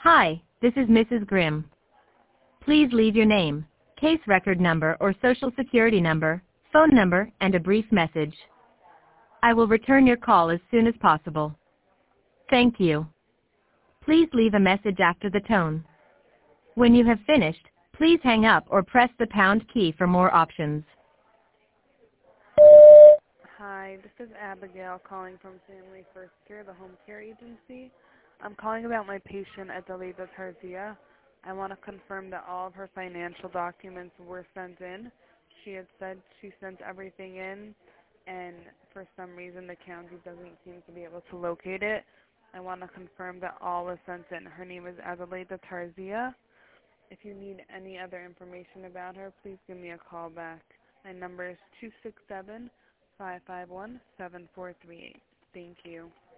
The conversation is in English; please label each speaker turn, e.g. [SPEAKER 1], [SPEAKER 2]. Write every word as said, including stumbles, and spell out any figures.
[SPEAKER 1] Hi, this is Missus Grimm. Please leave your name, case record number or social security number, phone number, and a brief message. I will return your call as soon as possible. Thank you. Please leave a message after the tone. When you have finished, please hang up or press the pound key for more options.
[SPEAKER 2] Hi, this is Abigail calling from Family First Care, the home care agency. I'm calling about my patient Adelaida Tarzia. I want to confirm that all of her financial documents were sent in. She had said she sent everything in, and for some reason the county doesn't seem to be able to locate it. I want to confirm that all was sent in. Her name is Adelaida Tarzia. If you need any other information about her, please give me a call back. My number is two six seven, five five one, seven four three eight. Thank you.